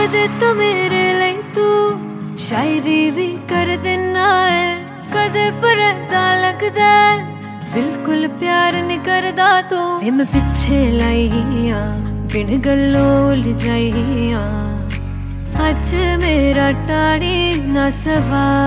दे तो मेरे लिए तू शायरी भी कर देना है। कदे परदा लगदा बिल्कुल प्यार नहीं करदा तू। मैं पिछे लाइया बिन गल्लों उलझाइया, अज मेरा टाड़ी ना सवा।